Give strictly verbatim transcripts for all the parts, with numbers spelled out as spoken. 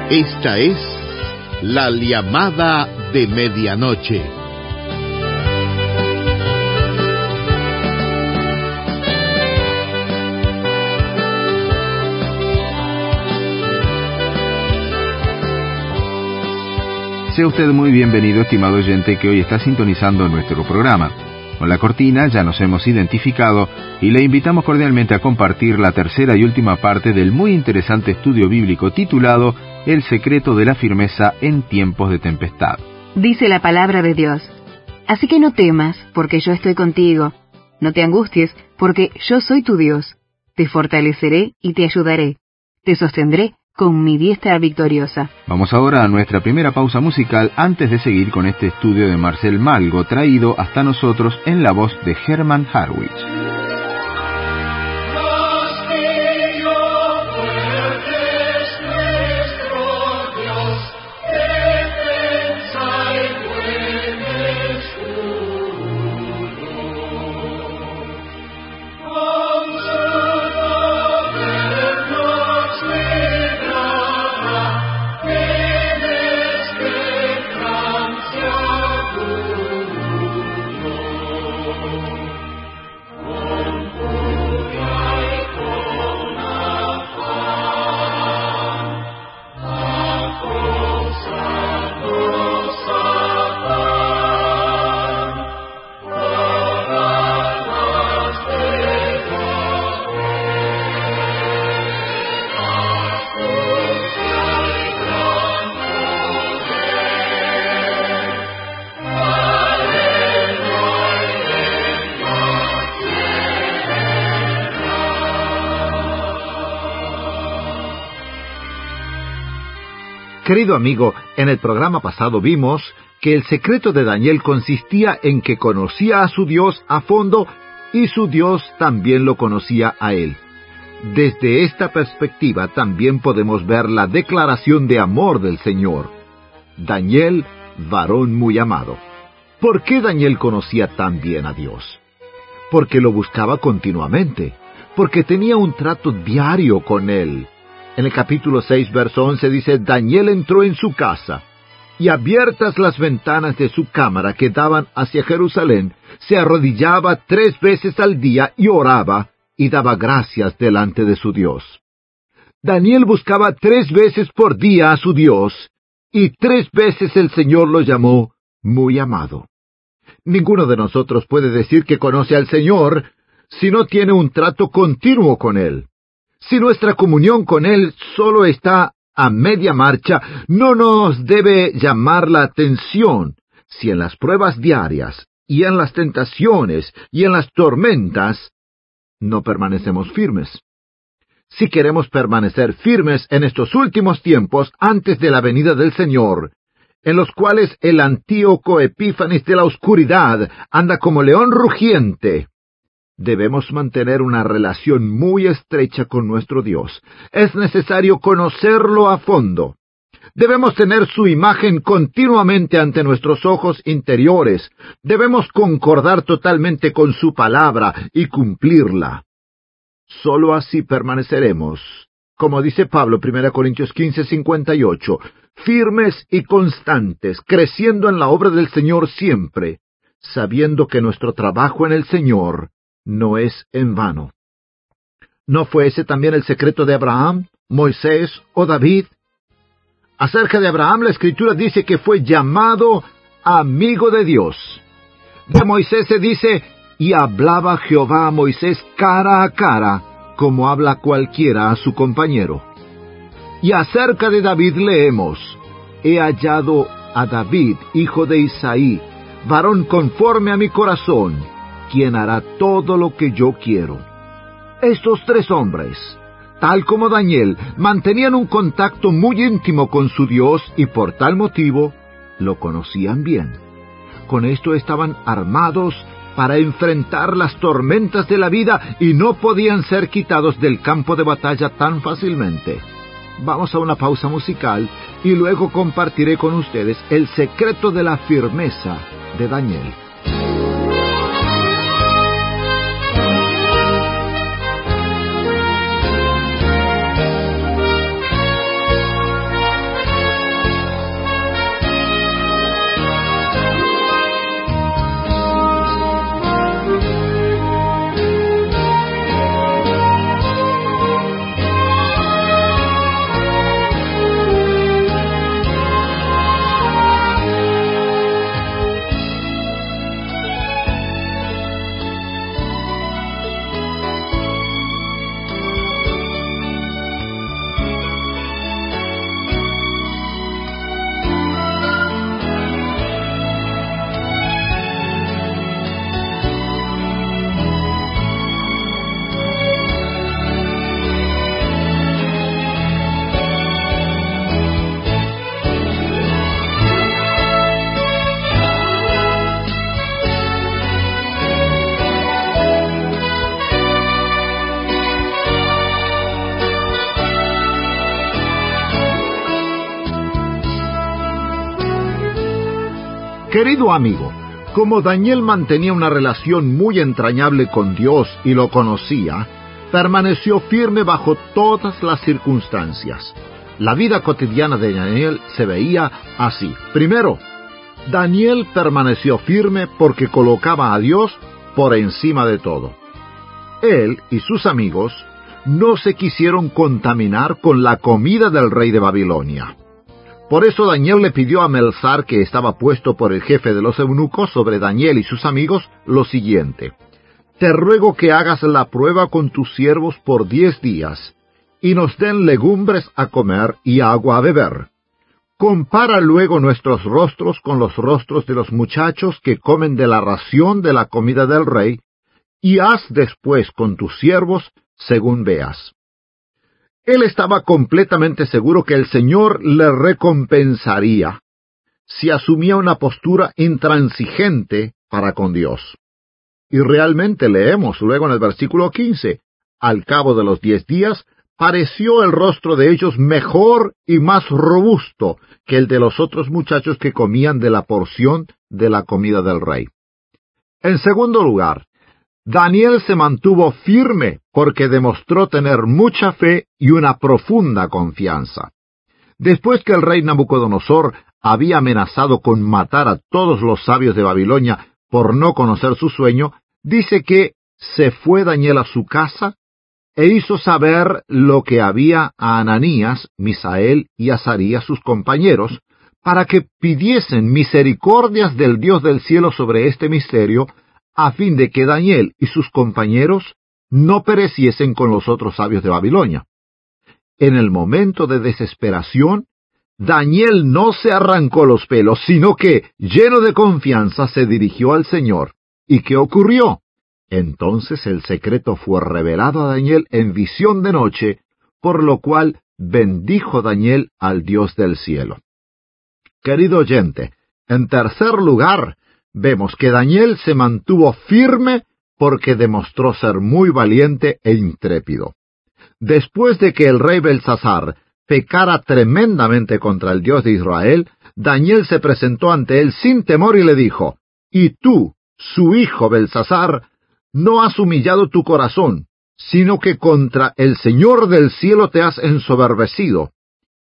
Esta es la llamada de medianoche. Sea usted muy bienvenido, estimado oyente, que hoy está sintonizando nuestro programa. Con la cortina ya nos hemos identificado y le invitamos cordialmente a compartir la tercera y última parte del muy interesante estudio bíblico titulado El secreto de la firmeza en tiempos de tempestad. Dice la palabra de Dios: así que no temas, porque yo estoy contigo. No te angusties, porque yo soy tu Dios. Te fortaleceré y te ayudaré. Te sostendré con mi diestra victoriosa. Vamos ahora a nuestra primera pausa musical antes de seguir con este estudio de Marcel Malgo, traído hasta nosotros en la voz de Herman Harwich. Querido amigo, en el programa pasado vimos que el secreto de Daniel consistía en que conocía a su Dios a fondo y su Dios también lo conocía a él. Desde esta perspectiva también podemos ver la declaración de amor del Señor. Daniel, varón muy amado. ¿Por qué Daniel conocía tan bien a Dios? Porque lo buscaba continuamente, porque tenía un trato diario con él. En el capítulo seis, verso once dice: Daniel entró en su casa, y abiertas las ventanas de su cámara que daban hacia Jerusalén, se arrodillaba tres veces al día y oraba, y daba gracias delante de su Dios. Daniel buscaba tres veces por día a su Dios, y tres veces el Señor lo llamó muy amado. Ninguno de nosotros puede decir que conoce al Señor si no tiene un trato continuo con Él. Si nuestra comunión con Él solo está a media marcha, no nos debe llamar la atención si en las pruebas diarias, y en las tentaciones, y en las tormentas, no permanecemos firmes. Si queremos permanecer firmes en estos últimos tiempos antes de la venida del Señor, en los cuales el Antíoco Epífanes de la oscuridad anda como león rugiente, debemos mantener una relación muy estrecha con nuestro Dios. Es necesario conocerlo a fondo. Debemos tener su imagen continuamente ante nuestros ojos interiores. Debemos concordar totalmente con su palabra y cumplirla. Solo así permaneceremos, como dice Pablo, primera Corintios quince, cincuenta y ocho, firmes y constantes, creciendo en la obra del Señor siempre, sabiendo que nuestro trabajo en el Señor no es en vano. ¿No fue ese también el secreto de Abraham, Moisés o David? Acerca de Abraham, la Escritura dice que fue llamado amigo de Dios. De Moisés se dice: y hablaba Jehová a Moisés cara a cara, como habla cualquiera a su compañero. Y acerca de David leemos: he hallado a David, hijo de Isaí, varón conforme a mi corazón, quien hará todo lo que yo quiero. Estos tres hombres, tal como Daniel, mantenían un contacto muy íntimo con su Dios y por tal motivo lo conocían bien. Con esto estaban armados para enfrentar las tormentas de la vida y no podían ser quitados del campo de batalla tan fácilmente. Vamos a una pausa musical y luego compartiré con ustedes el secreto de la firmeza de Daniel. Querido amigo, como Daniel mantenía una relación muy entrañable con Dios y lo conocía, permaneció firme bajo todas las circunstancias. La vida cotidiana de Daniel se veía así. Primero, Daniel permaneció firme porque colocaba a Dios por encima de todo. Él y sus amigos no se quisieron contaminar con la comida del rey de Babilonia. Por eso Daniel le pidió a Melzar, que estaba puesto por el jefe de los eunucos sobre Daniel y sus amigos, lo siguiente: Te ruego que hagas la prueba con tus siervos por diez días, y nos den legumbres a comer y agua a beber. Compara luego nuestros rostros con los rostros de los muchachos que comen de la ración de la comida del rey, y haz después con tus siervos según veas. Él estaba completamente seguro que el Señor le recompensaría si asumía una postura intransigente para con Dios. Y realmente leemos luego en el versículo quince, al cabo de los diez días, pareció el rostro de ellos mejor y más robusto que el de los otros muchachos que comían de la porción de la comida del rey. En segundo lugar, Daniel se mantuvo firme porque demostró tener mucha fe y una profunda confianza. Después que el rey Nabucodonosor había amenazado con matar a todos los sabios de Babilonia por no conocer su sueño, dice que se fue Daniel a su casa e hizo saber lo que había a Ananías, Misael y Azarías, sus compañeros, para que pidiesen misericordias del Dios del cielo sobre este misterio, a fin de que Daniel y sus compañeros no pereciesen con los otros sabios de Babilonia. En el momento de desesperación, Daniel no se arrancó los pelos, sino que, lleno de confianza, se dirigió al Señor. ¿Y qué ocurrió? Entonces el secreto fue revelado a Daniel en visión de noche, por lo cual bendijo Daniel al Dios del cielo. Querido oyente, en tercer lugar, vemos que Daniel se mantuvo firme porque demostró ser muy valiente e intrépido. Después de que el rey Belsasar pecara tremendamente contra el Dios de Israel, Daniel se presentó ante él sin temor y le dijo: «Y tú, su hijo Belsasar, no has humillado tu corazón, sino que contra el Señor del cielo te has ensoberbecido.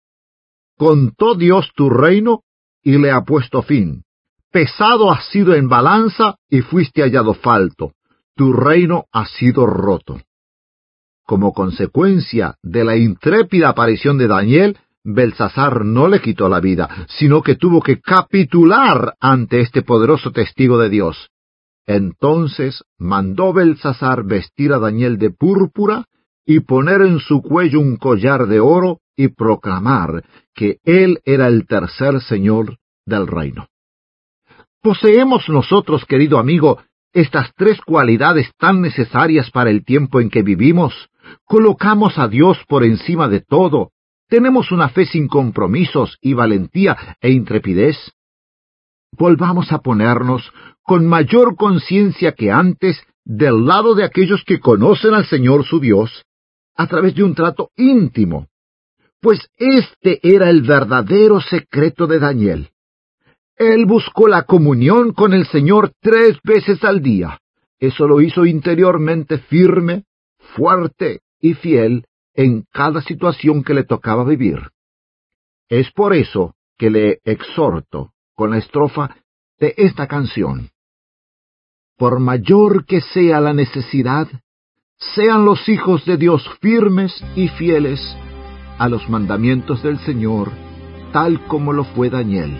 Contó Dios tu reino y le ha puesto fin. Pesado has sido en balanza y fuiste hallado falto. Tu reino ha sido roto». Como consecuencia de la intrépida aparición de Daniel, Belsasar no le quitó la vida, sino que tuvo que capitular ante este poderoso testigo de Dios. Entonces mandó Belsasar vestir a Daniel de púrpura y poner en su cuello un collar de oro y proclamar que él era el tercer señor del reino. ¿Poseemos nosotros, querido amigo, estas tres cualidades tan necesarias para el tiempo en que vivimos? ¿Colocamos a Dios por encima de todo? ¿Tenemos una fe sin compromisos y valentía e intrepidez? Volvamos a ponernos con mayor conciencia que antes del lado de aquellos que conocen al Señor su Dios a través de un trato íntimo, pues este era el verdadero secreto de Daniel. Él buscó la comunión con el Señor tres veces al día. Eso lo hizo interiormente firme, fuerte y fiel en cada situación que le tocaba vivir. Es por eso que le exhorto con la estrofa de esta canción: por mayor que sea la necesidad, sean los hijos de Dios firmes y fieles a los mandamientos del Señor, tal como lo fue Daniel.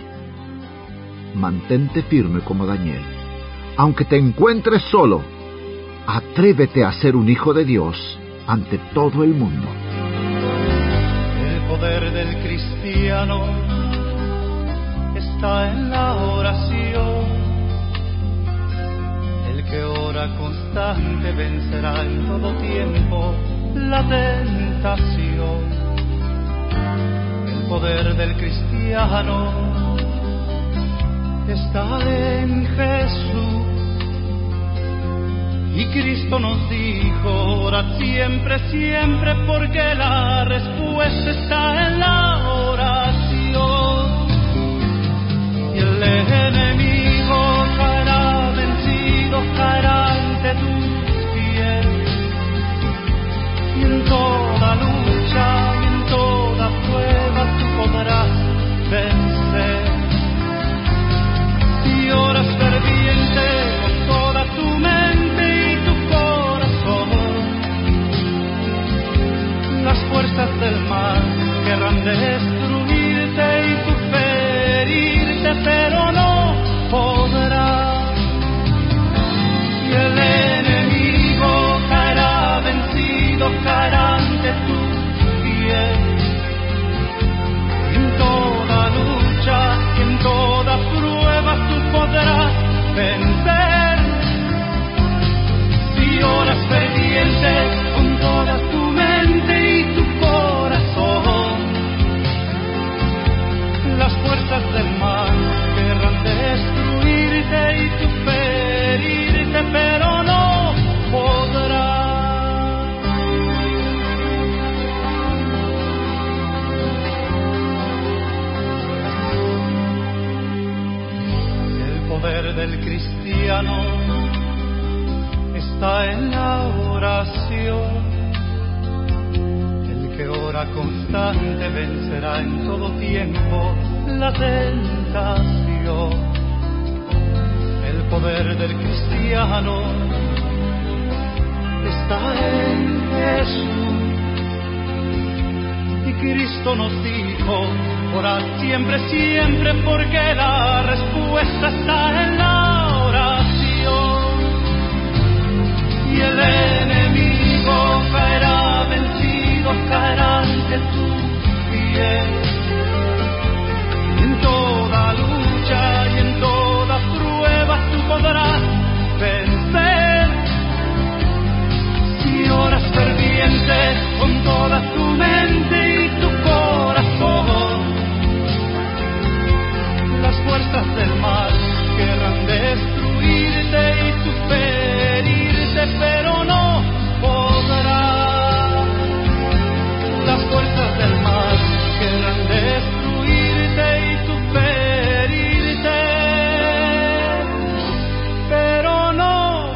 Mantente firme como Daniel. Aunque te encuentres solo, atrévete a ser un hijo de Dios ante todo el mundo. El poder del cristiano está en la oración. El que ora constante vencerá en todo tiempo la tentación. El poder del cristiano está en Jesús. Y Cristo nos dijo: orad siempre, siempre, porque la respuesta está en la oración. Y el enemigo vencer. Si oras ferviente con toda tu mente y tu corazón, las fuerzas del mal querrán destruirte y tú ferirte, pero no podrás. El poder del cristiano está en la oración. El que ora constante vencerá en todo tiempo la tentación. El poder del cristiano está en Jesús. Y Cristo nos dijo, orad siempre, siempre, porque la respuesta está en la oración. Y el enemigo caerá vencido, caerá ante tus pies. En toda lucha y en toda prueba tú podrás vencer. Si oras ferviente con toda tu mente y tu corazón, las fuerzas del mal querrán destruirte y tú ferirte, pero no podrás. Las fuerzas del mal querrán destruirte y tú ferirte, pero no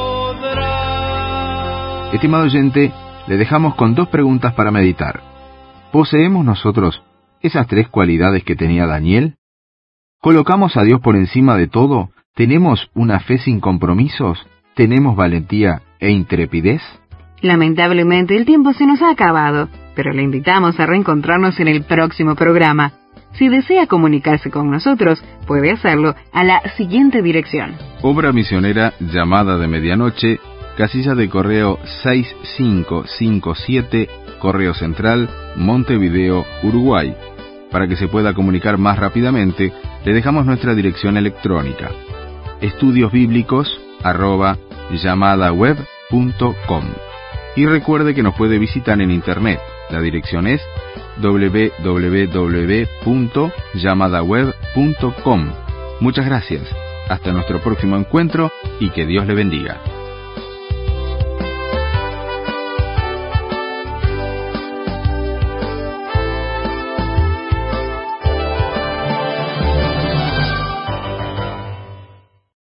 podrás. Estimado oyente, le dejamos con dos preguntas para meditar. ¿Poseemos nosotros esas tres cualidades que tenía Daniel? ¿Colocamos a Dios por encima de todo? ¿Tenemos una fe sin compromisos? ¿Tenemos valentía e intrepidez? Lamentablemente el tiempo se nos ha acabado, pero le invitamos a reencontrarnos en el próximo programa. Si desea comunicarse con nosotros, puede hacerlo a la siguiente dirección. Obra Misionera Llamada de Medianoche, casilla de correo seis cinco cinco siete, Correo Central, Montevideo, Uruguay. Para que se pueda comunicar más rápidamente, le dejamos nuestra dirección electrónica: estudios bíblicos arroba llamadaweb punto com. Y recuerde que nos puede visitar en internet. La dirección es doble u doble u doble u punto llamadaweb punto com. Muchas gracias. Hasta nuestro próximo encuentro y que Dios le bendiga.